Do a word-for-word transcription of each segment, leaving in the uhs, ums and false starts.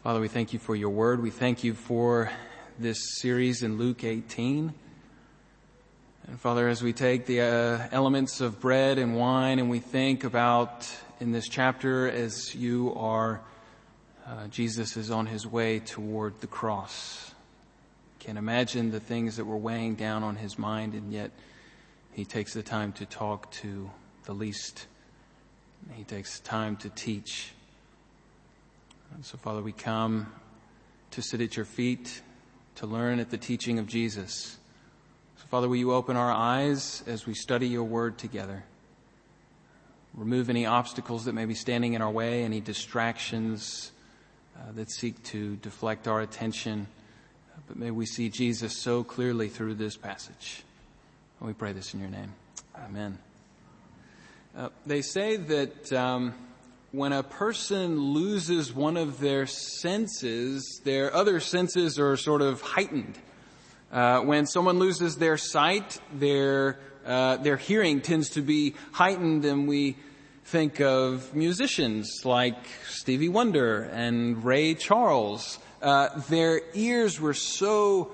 Father, we thank you for your word. We thank you for this series in Luke eighteen. And Father, as we take the uh, elements of bread and wine and we think about in this chapter as you are, uh, Jesus is on his way toward the cross. Can't imagine the things that were weighing down on his mind, and yet he takes the time to talk to the least. He takes the time to teach. And so, Father, we come to sit at your feet, to learn at the teaching of Jesus. So, Father, will you open our eyes as we study your word together? Remove any obstacles that may be standing in our way, any distractions uh, that seek to deflect our attention. But may we see Jesus so clearly through this passage. And we pray this in your name. Amen. Uh, they say that um, when a person loses one of their senses, their other senses are sort of heightened. Uh, when someone loses their sight, their uh, their hearing tends to be heightened, and we think of musicians like Stevie Wonder and Ray Charles. Uh, their ears were so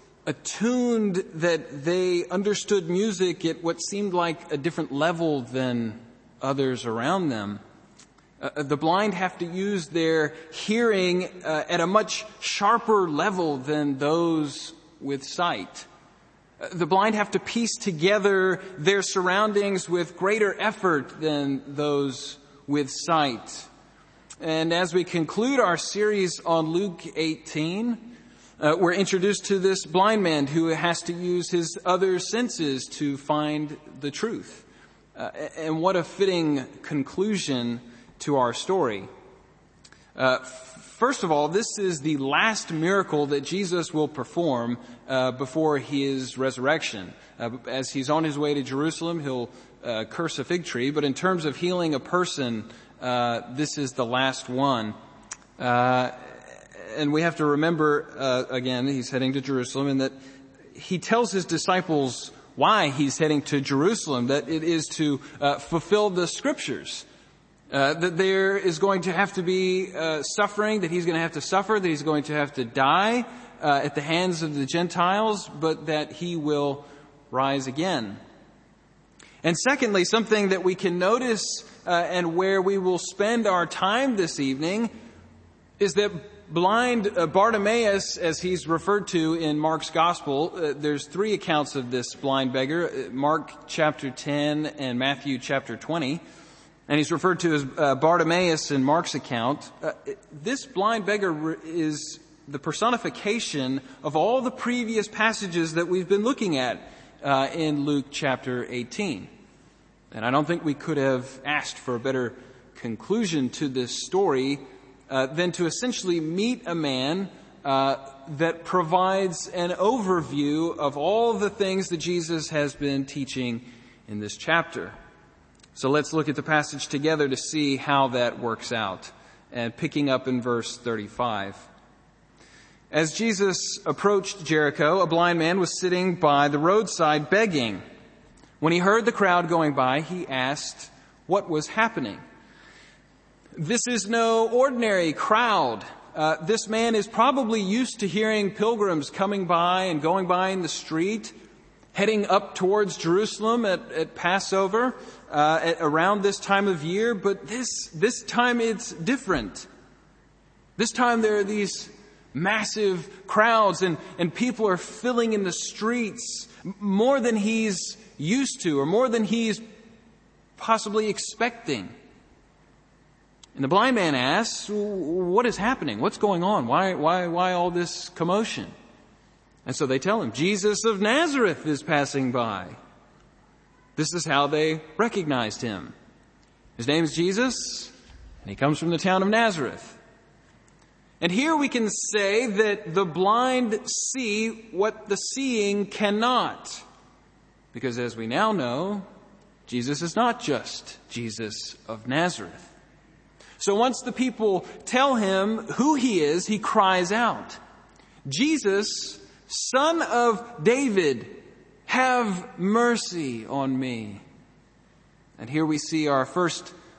attuned that they understood music at what seemed like a different level than others around them. Uh, the blind have to use their hearing uh, at a much sharper level than those with sight. Uh, the blind have to piece together their surroundings with greater effort than those with sight. And as we conclude our series on Luke eighteen, uh, we're introduced to this blind man who has to use his other senses to find the truth. Uh, and what a fitting conclusion to our story. Uh, first of all, this is the last miracle that Jesus will perform uh, before his resurrection. Uh, as he's on his way to Jerusalem, he'll uh, curse a fig tree. But in terms of healing a person, uh, this is the last one. Uh, and we have to remember, uh, again, he's heading to Jerusalem, and that he tells his disciples why he's heading to Jerusalem, that it is to uh, fulfill the scriptures. Uh, that there is going to have to be uh, suffering, that he's going to have to suffer, that he's going to have to die uh, at the hands of the Gentiles, but that he will rise again. And secondly, something that we can notice uh, and where we will spend our time this evening is that blind uh, Bartimaeus, as he's referred to in Mark's gospel, uh, there's three accounts of this blind beggar, Mark chapter ten and Matthew chapter twenty. And he's referred to as uh, Bartimaeus in Mark's account. Uh, this blind beggar is the personification of all the previous passages that we've been looking at uh, in Luke chapter eighteen. And I don't think we could have asked for a better conclusion to this story uh, than to essentially meet a man uh, that provides an overview of all the things that Jesus has been teaching in this chapter. So let's look at the passage together to see how that works out. And picking up in verse thirty-five. As Jesus approached Jericho, a blind man was sitting by the roadside begging. When he heard the crowd going by, he asked what was happening. This is no ordinary crowd. Uh, this man is probably used to hearing pilgrims coming by and going by in the street, heading up towards Jerusalem at, at Passover. Uh, at around this time of year, but this this time it's different. This time there are these massive crowds, and, and people are filling in the streets more than he's used to, or more than he's possibly expecting. And the blind man asks, what is happening? What's going on? Why, why, why all this commotion? And so they tell him, Jesus of Nazareth is passing by. This is how they recognized him. His name is Jesus, and he comes from the town of Nazareth. And here we can say that the blind see what the seeing cannot. Because as we now know, Jesus is not just Jesus of Nazareth. So once the people tell him who he is, he cries out, Jesus, Son of David, have mercy on me. And here we see our first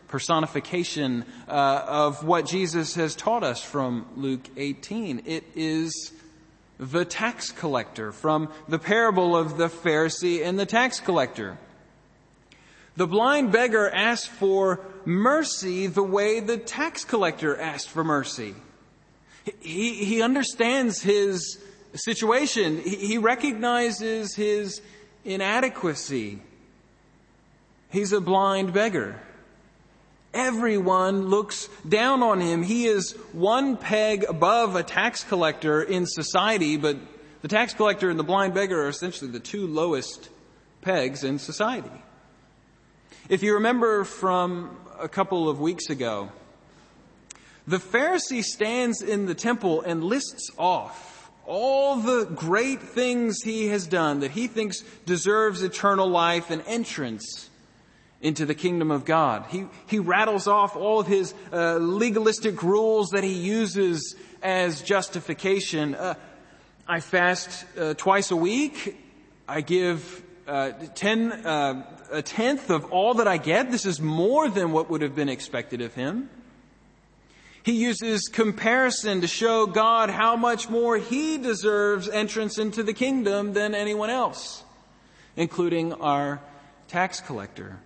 personification uh, of what Jesus has taught us from Luke eighteen. It is the tax collector from the parable of the Pharisee and the tax collector. The blind beggar asked for mercy the way the tax collector asked for mercy. He, he understands his situation. He, he recognizes his inadequacy. He's a blind beggar. Everyone looks down on him. He is one peg above a tax collector in society, but the tax collector and the blind beggar are essentially the two lowest pegs in society. If you remember from a couple of weeks ago, the Pharisee stands in the temple and lists off all the great things he has done that he thinks deserves eternal life and entrance into the kingdom of God. He he rattles off all of his uh, legalistic rules that he uses as justification. Uh, I fast uh, twice a week. I give uh, ten uh, a tenth of all that I get. This is more than what would have been expected of him. He uses comparison to show God how much more he deserves entrance into the kingdom than anyone else, including our tax collector.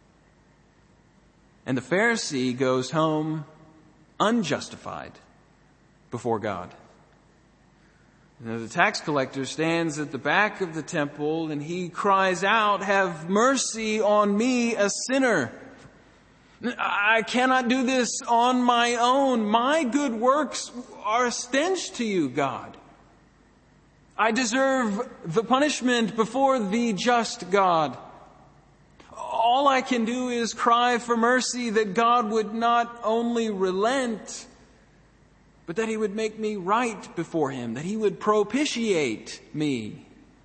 And the Pharisee goes home unjustified before God. Now, the tax collector stands at the back of the temple and he cries out, "Have mercy on me, a sinner. I cannot do this on my own. My good works are a stench to you, God. I deserve the punishment before the just God. All I can do is cry for mercy that God would not only relent, but that he would make me right before him, that he would propitiate me."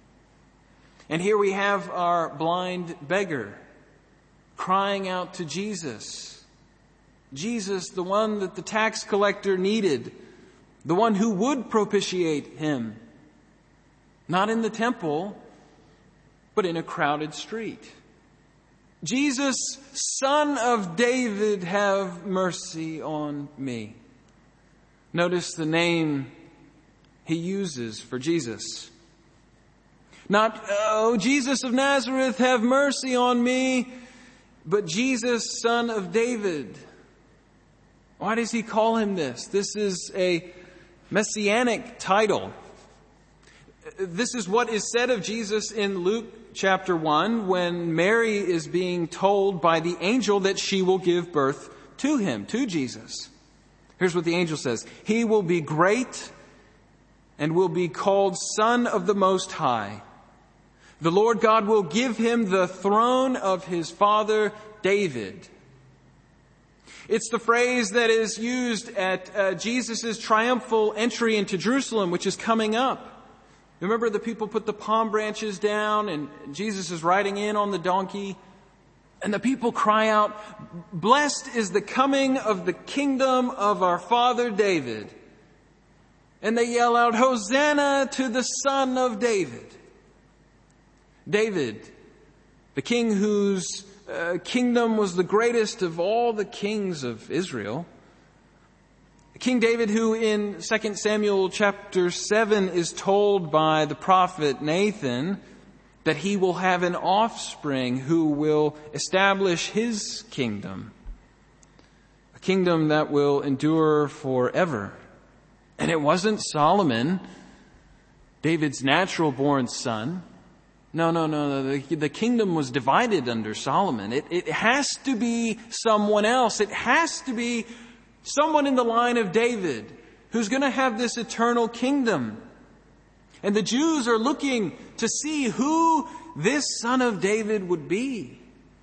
And here we have our blind beggar crying out to Jesus. Jesus, the one that the tax collector needed, the one who would propitiate him. Not in the temple, but in a crowded street. Jesus, Son of David, have mercy on me. Notice the name he uses for Jesus. Not, "Oh, Jesus of Nazareth, have mercy on me," but Jesus, Son of David. Why does he call him this? This is a messianic title. This is what is said of Jesus in Luke chapter one when Mary is being told by the angel that she will give birth to him, to Jesus. Here's what the angel says. "He will be great and will be called Son of the Most High. The Lord God will give him the throne of his father David." It's the phrase that is used at uh, Jesus' triumphal entry into Jerusalem, which is coming up. Remember, the people put the palm branches down and Jesus is riding in on the donkey. And the people cry out, "Blessed is the coming of the kingdom of our father David." And they yell out, "Hosanna to the Son of David." David, the king whose uh, kingdom was the greatest of all the kings of Israel. King David, who in Second Samuel chapter seven is told by the prophet Nathan that he will have an offspring who will establish his kingdom. A kingdom that will endure forever. And it wasn't Solomon, David's natural born son. No, no, no, no. The, the kingdom was divided under Solomon. It, it has to be someone else. It has to be someone in the line of David who's going to have this eternal kingdom. And the Jews are looking to see who this Son of David would be.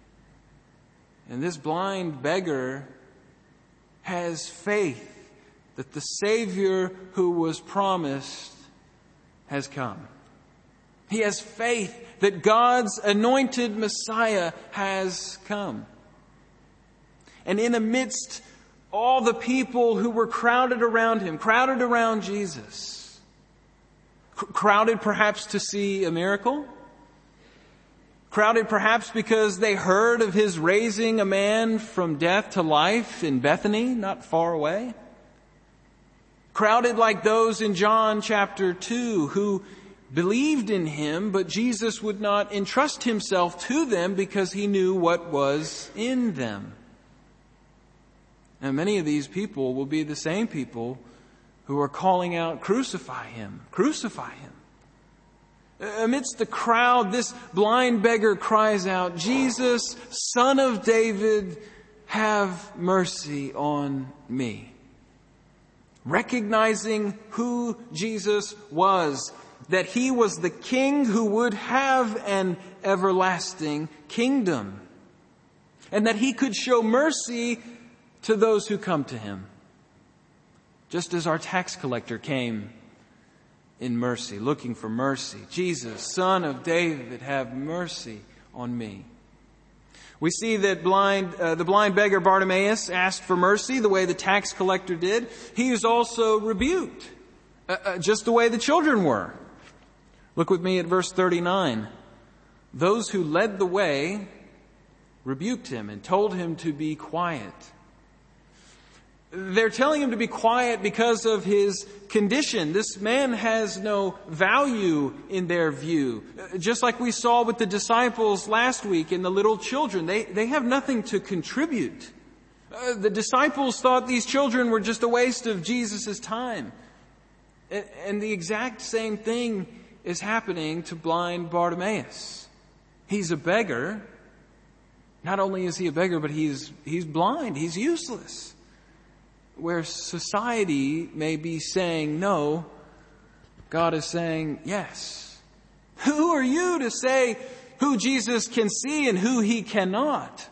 And this blind beggar has faith that the Savior who was promised has come. He has faith that God's anointed Messiah has come. And in amidst all the people who were crowded around him, crowded around Jesus, cr- crowded perhaps to see a miracle, Crowded perhaps because they heard of his raising a man from death to life in Bethany, not far away. Crowded like those in John chapter two who believed in him, but Jesus would not entrust himself to them because he knew what was in them. And many of these people will be the same people who are calling out, "Crucify him, crucify him." Amidst the crowd, this blind beggar cries out, "Jesus, Son of David, have mercy on me." Recognizing who Jesus was, that he was the king who would have an everlasting kingdom, and that he could show mercy to those who come to him. Just as our tax collector came in mercy, looking for mercy. "Jesus, Son of David, have mercy on me." We see that blind, uh, the blind beggar Bartimaeus asked for mercy the way the tax collector did. He was also rebuked, uh, uh, just the way the children were. Look with me at verse thirty-nine. Those who led the way rebuked him and told him to be quiet. They're telling him to be quiet because of his condition. This man has no value in their view. Just like we saw with the disciples last week and the little children. They, they have nothing to contribute. Uh, the disciples thought these children were just a waste of Jesus' time. And, and the exact same thing is happening to blind Bartimaeus. He's a beggar. Not only is he a beggar, but he's, he's blind. He's useless. Where society may be saying no, God is saying yes. Who are you to say who Jesus can see and who he cannot?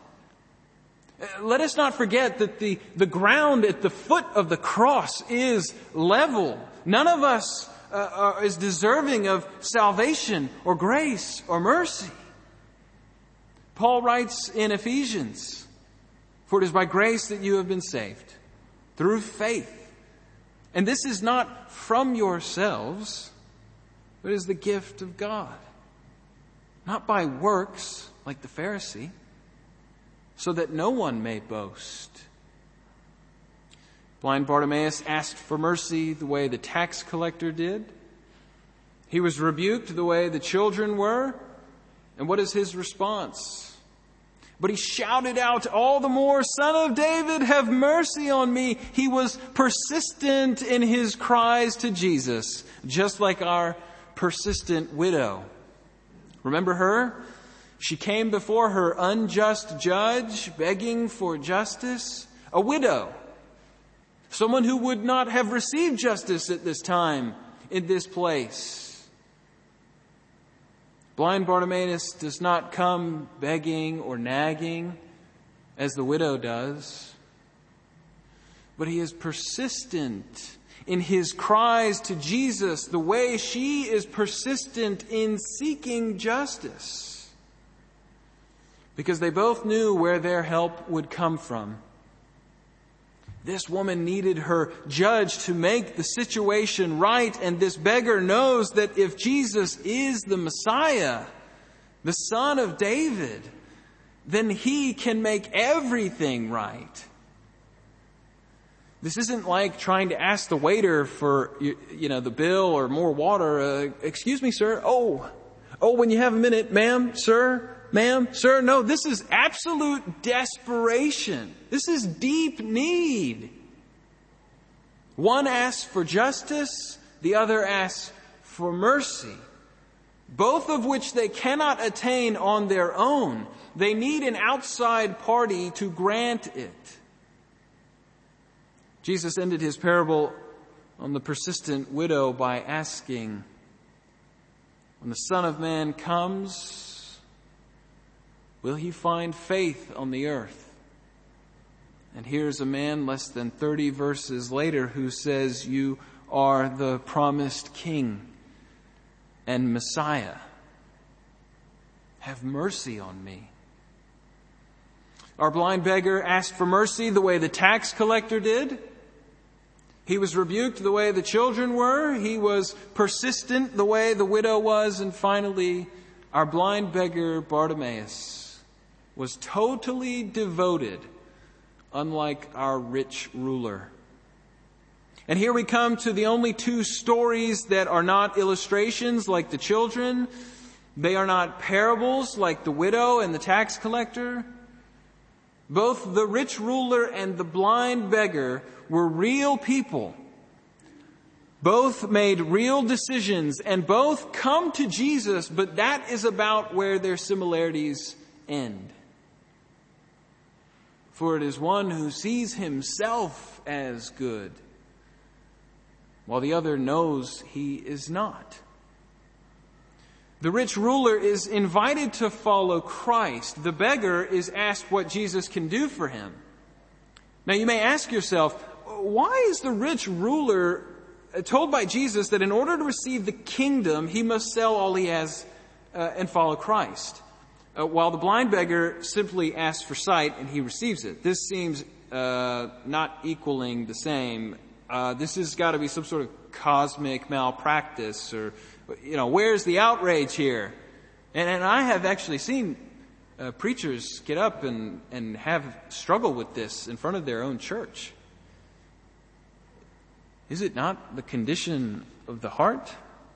Let us not forget that the, the ground at the foot of the cross is level. None of us uh, are, is deserving of salvation or grace or mercy. Paul writes in Ephesians, "For it is by grace that you have been saved, through faith. And this is not from yourselves, but is the gift of God. Not by works, like the Pharisee, so that no one may boast." Blind Bartimaeus asked for mercy the way the tax collector did. He was rebuked the way the children were. And what is his response? But he shouted out all the more, "Son of David, have mercy on me." He was persistent in his cries to Jesus, just like our persistent widow. Remember her? She came before her unjust judge, begging for justice. A widow. Someone who would not have received justice at this time, in this place. Blind Bartimaeus does not come begging or nagging as the widow does, but he is persistent in his cries to Jesus the way she is persistent in seeking justice, because they both knew where their help would come from. This woman needed her judge to make the situation right, and this beggar knows that if Jesus is the Messiah, the Son of David, then he can make everything right. This isn't like trying to ask the waiter for, you know, the bill or more water. Uh, excuse me, sir. Oh, oh, when you have a minute, ma'am, sir, ma'am, sir. No, this is absolute desperation. This is deep need. One asks for justice, the other asks for mercy, both of which they cannot attain on their own. They need an outside party to grant it. Jesus ended his parable on the persistent widow by asking, "When the Son of Man comes, will he find faith on the earth?" And here's a man less than thirty verses later who says, "You are the promised King and Messiah. Have mercy on me." Our blind beggar asked for mercy the way the tax collector did. He was rebuked the way the children were. He was persistent the way the widow was. And finally, Our blind beggar Bartimaeus was totally devoted, unlike our rich ruler. And here we come to the only two stories that are not illustrations like the children. They are not parables like the widow and the tax collector. Both the rich ruler and the blind beggar were real people. Both made real decisions and both come to Jesus, but that is about where their similarities end. For it is one who sees himself as good, while the other knows he is not. The rich ruler is invited to follow Christ. The beggar is asked what Jesus can do for him. Now you may ask yourself, why is the rich ruler told by Jesus that in order to receive the kingdom, he must sell all he has uh, and follow Christ, uh, while the blind beggar simply asks for sight and he receives it? This seems uh, not equaling the same. Uh, this has got to be some sort of cosmic malpractice, or, you know, where's the outrage here? And, and I have actually seen uh, preachers get up and, and have struggle with this in front of their own church. Is it not the condition of the heart?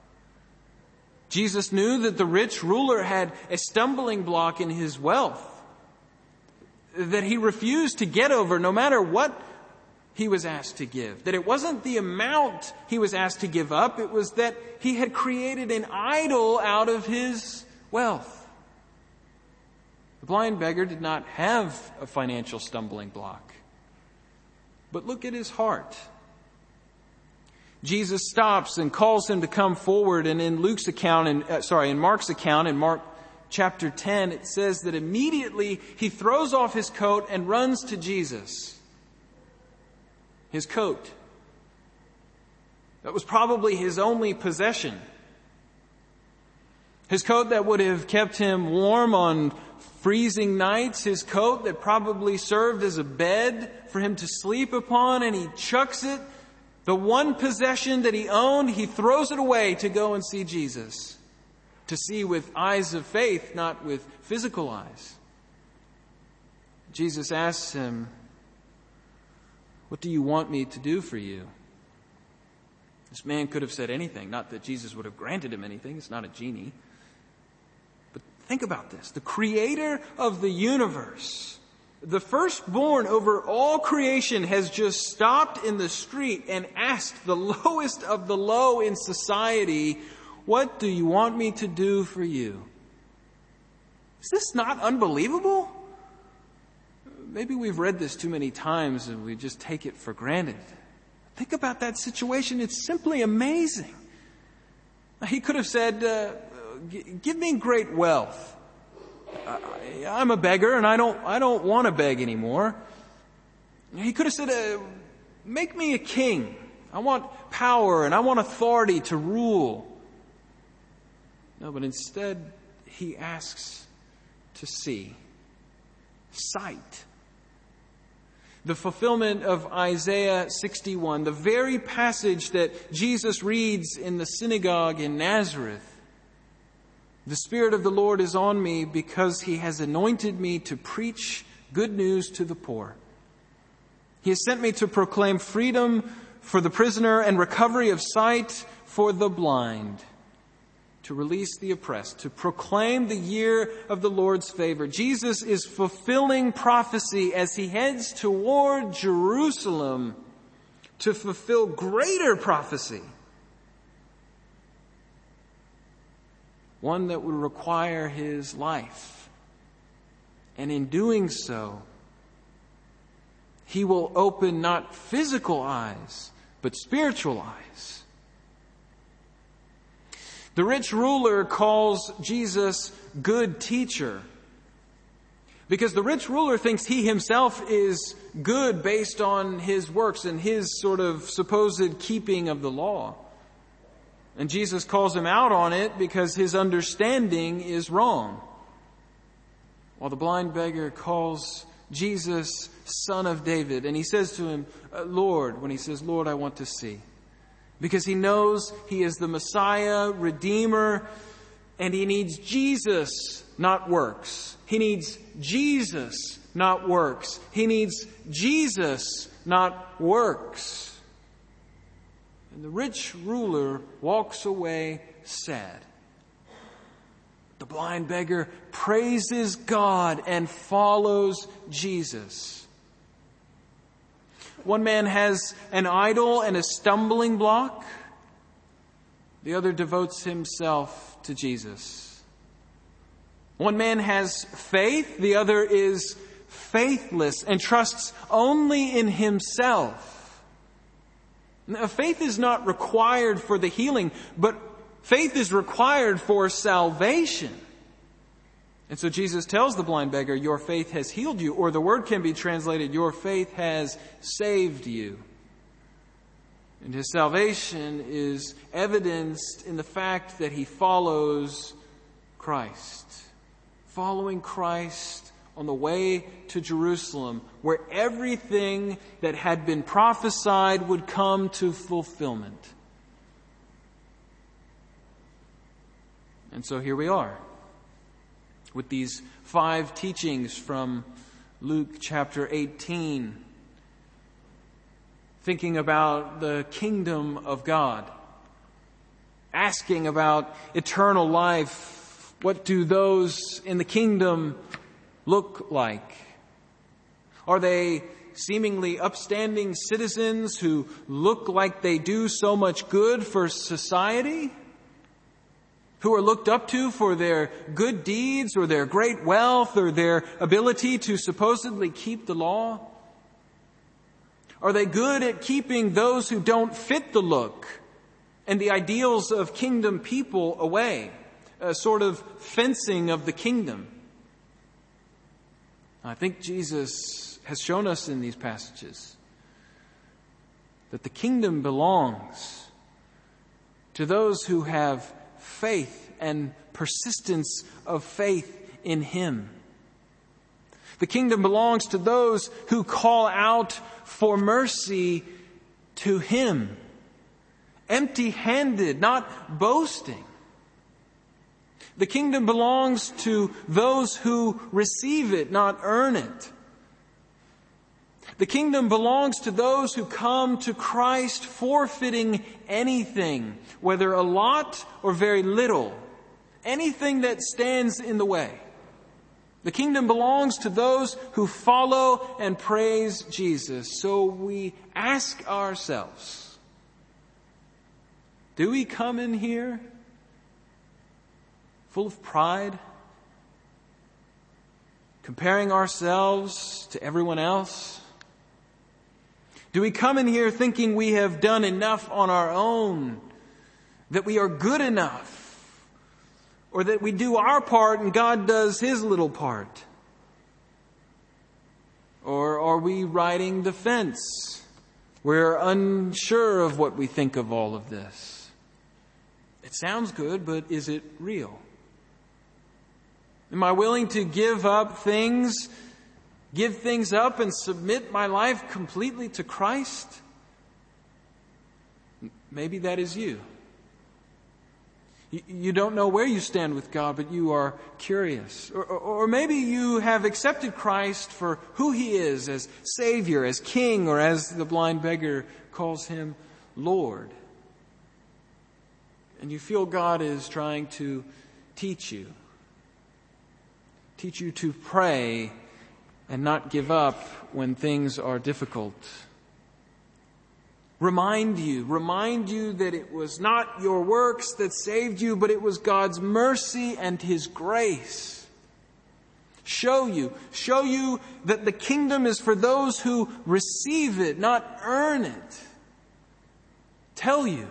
Jesus knew that the rich ruler had a stumbling block in his wealth that he refused to get over no matter what he was asked to give. That it wasn't the amount he was asked to give up, it was that he had created an idol out of his wealth. The blind beggar did not have a financial stumbling block. But look at his heart. Jesus stops and calls him to come forward, and in Luke's account, and uh, sorry, in Mark's account, in Mark chapter ten, it says that immediately he throws off his coat and runs to Jesus. His coat. That was probably his only possession. His coat that would have kept him warm on freezing nights. His coat that probably served as a bed for him to sleep upon, and he chucks it. The one possession that he owned, he throws it away to go and see Jesus. To see with eyes of faith, not with physical eyes. Jesus asks him, "What do you want me to do for you?" This man could have said anything. Not that Jesus would have granted him anything. It's not a genie. But think about this. The creator of the universe, the firstborn over all creation, has just stopped in the street and asked the lowest of the low in society, "What do you want me to do for you?" Is this not unbelievable? Maybe we've read this too many times and we just take it for granted. Think about that situation. It's simply amazing. He could have said, uh, "Give me great wealth. I'm a beggar and I don't, I don't want to beg anymore." He could have said, uh, "Make me a king. I want power and I want authority to rule." No, but instead he asks to see. Sight. The fulfillment of Isaiah sixty-one, the very passage that Jesus reads in the synagogue in Nazareth. "The Spirit of the Lord is on me because He has anointed me to preach good news to the poor. He has sent me to proclaim freedom for the prisoner and recovery of sight for the blind, to release the oppressed, to proclaim the year of the Lord's favor." Jesus is fulfilling prophecy as he heads toward Jerusalem to fulfill greater prophecy. One that would require his life. And in doing so, he will open not physical eyes, but spiritual eyes. The rich ruler calls Jesus good teacher because the rich ruler thinks he himself is good based on his works and his sort of supposed keeping of the law. And Jesus calls him out on it because his understanding is wrong. While the blind beggar calls Jesus Son of David, and he says to him, "Lord," when he says, "Lord, I want to see." Because he knows he is the Messiah, Redeemer, And he needs Jesus, not works. He needs Jesus, not works. He needs Jesus, not works. And the rich ruler walks away sad. The blind beggar praises God and follows Jesus. One man has an idol and a stumbling block. The other devotes himself to Jesus. One man has faith, the other is faithless and trusts only in himself. Now, faith is not required for the healing, but faith is required for salvation. And so Jesus tells the blind beggar, your faith has healed you, or the word can be translated, your faith has saved you. And his salvation is evidenced in the fact that he follows Christ. Following Christ on the way to Jerusalem, where everything that had been prophesied would come to fulfillment. And so here we are, with these five teachings from Luke chapter eighteen, thinking about the kingdom of God, asking about eternal life. What do those in the kingdom look like? Are they seemingly upstanding citizens who look like they do so much good for society? Who are looked up to for their good deeds or their great wealth or their ability to supposedly keep the law? Are they good at keeping those who don't fit the look and the ideals of kingdom people away? A sort of fencing of the kingdom. I think Jesus has shown us in these passages that the kingdom belongs to those who have faith and persistence of faith in Him. The kingdom belongs to those who call out for mercy to Him, empty-handed, not boasting. The kingdom belongs to those who receive it, not earn it. The kingdom belongs to those who come to Christ forfeiting anything, whether a lot or very little, anything that stands in the way. The kingdom belongs to those who follow and praise Jesus. So we ask ourselves, do we come in here full of pride, comparing ourselves to everyone else? Do we come in here thinking we have done enough on our own, that we are good enough, or that we do our part and God does His little part? Or are we riding the fence? We're unsure of what we think of all of this. It sounds good, but is it real? Am I willing to give up things, give things up and submit my life completely to Christ? Maybe that is you. You don't know where you stand with God, but you are curious. Or, or, or maybe you have accepted Christ for who He is, as Savior, as King, or as the blind beggar calls Him, Lord. And you feel God is trying to teach you. Teach you to pray and not give up when things are difficult. Remind you, remind you that it was not your works that saved you, but it was God's mercy and His grace. Show you, show you that the kingdom is for those who receive it, not earn it. Tell you,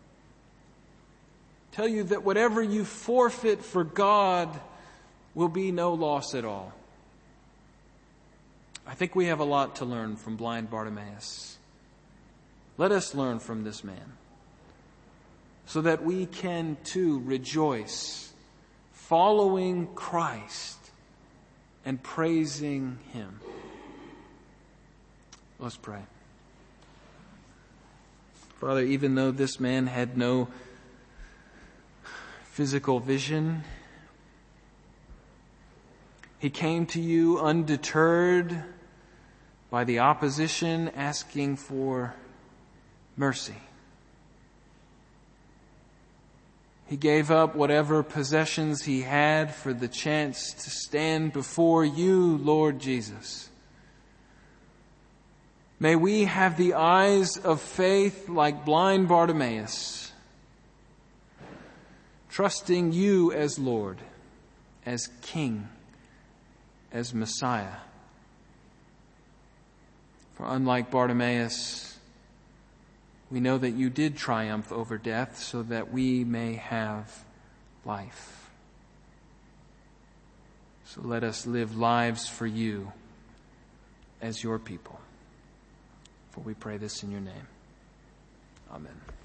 tell you that whatever you forfeit for God will be no loss at all. I think we have a lot to learn from blind Bartimaeus. Let us learn from this man so that we can too rejoice, following Christ and praising Him. Let's pray. Father, even though this man had no physical vision. He came to you undeterred by the opposition, asking for mercy. He gave up whatever possessions he had for the chance to stand before you, Lord Jesus. May we have the eyes of faith like blind Bartimaeus, trusting you as Lord, as King, as Messiah. For unlike Bartimaeus, we know that you did triumph over death so that we may have life. So let us live lives for you as your people. For we pray this in your name. Amen.